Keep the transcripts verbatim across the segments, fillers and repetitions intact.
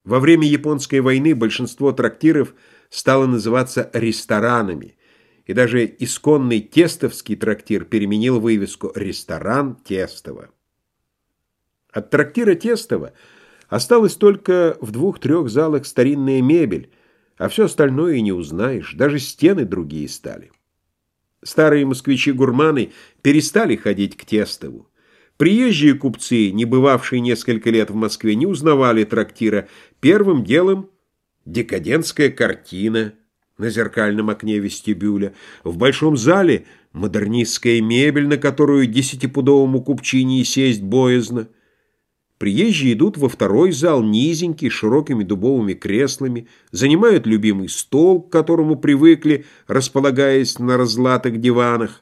Во время Японской войны большинство трактиров стало называться ресторанами, и даже исконный Тестовский трактир переменил вывеску «Ресторан Тестово». От трактира Тестово осталась только в двух-трех залах старинная мебель, а все остальное и не узнаешь, даже стены другие стали. Старые москвичи-гурманы перестали ходить к Тестову. Приезжие купцы, не бывавшие несколько лет в Москве, не узнавали трактира. Первым делом декадентская картина на зеркальном окне вестибюля. В большом зале модернистская мебель, на которую десятипудовому купчине и сесть боязно. Приезжие идут во второй зал, низенький, с широкими дубовыми креслами, занимают любимый стол, к которому привыкли, располагаясь на разлатых диванах.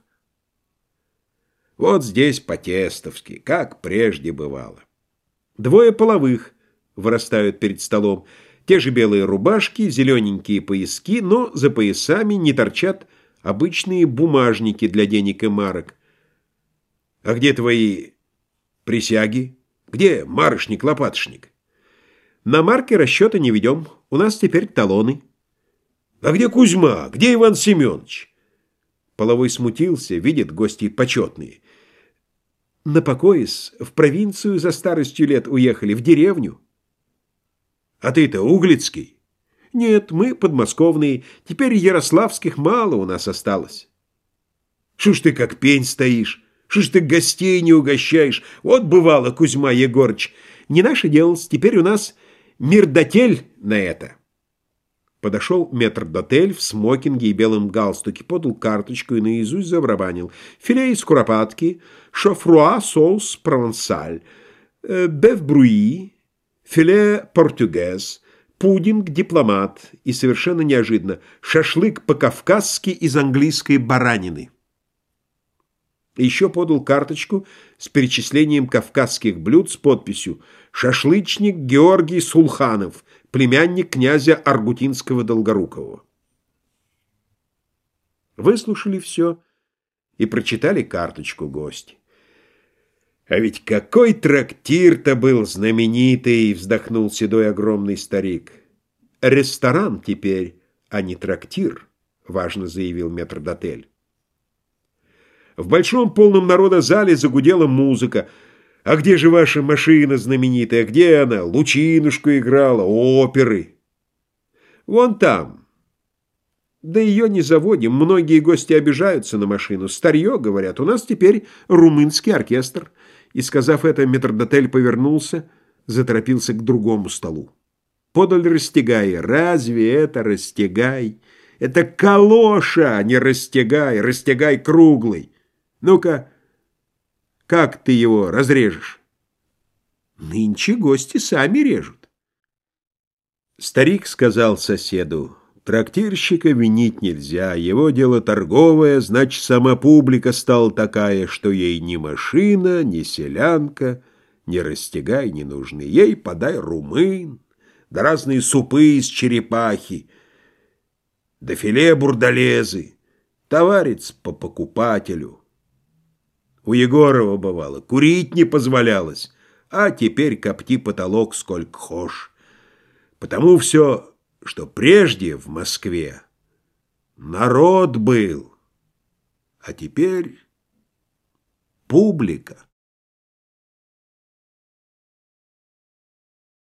Вот здесь по-тестовски, как прежде бывало. Двое половых вырастают перед столом. Те же белые рубашки, зелененькие пояски, но за поясами не торчат обычные бумажники для денег и марок. А где твои присяги? Где марочник-лопаточник? На марки расчета не ведем, у нас теперь талоны. А где Кузьма? Где Иван Семенович? Половой смутился, видит гости почетные. На покоис, в провинцию за старостью лет уехали, в деревню. А ты-то углицкий? Нет, мы подмосковные, теперь ярославских мало у нас осталось. Шо ж ты как пень стоишь? Шо ж ты гостей не угощаешь? Вот бывало, Кузьма Егорыч. Не наше дело, теперь у нас мирдотель на это. Подошел метрдотель в смокинге и белом галстуке, подал карточку и наизусть забарабанил. Филе из куропатки, шофруа соус провансаль, беф бруи, филе португез, пудинг дипломат и совершенно неожиданно шашлык по-кавказски из английской баранины. Еще подал карточку с перечислением кавказских блюд с подписью «Шашлычник Георгий Сулханов, племянник князя Аргутинского-Долгорукового». Выслушали все и прочитали карточку гости. «А ведь какой трактир-то был знаменитый!» — вздохнул седой огромный старик. «Ресторан теперь, а не трактир», — важно заявил метрдотель. В большом полном народа зале загудела музыка. «А где же ваша машина знаменитая? Где она? Лучинушку играла, оперы». «Вон там». «Да ее не заводим. Многие гости обижаются на машину. Старье, говорят, у нас теперь румынский оркестр». И, сказав это, метрдотель повернулся, заторопился к другому столу. Подали растягай. Разве это растягай? Это калоша, а не растягай. Растягай круглый. Ну-ка, как ты его разрежешь? Нынче гости сами режут. Старик сказал соседу: трактирщика винить нельзя, его дело торговое, значит, сама публика стала такая, что ей ни машина, ни селянка, ни растягай не нужны. Ей подай румын, да разные супы из черепахи, да филе бурдалезы, товарец по покупателю. У Егорова, бывало, курить не позволялось, а теперь копти потолок сколько хошь. Потому все, что прежде в Москве народ был, а теперь публика.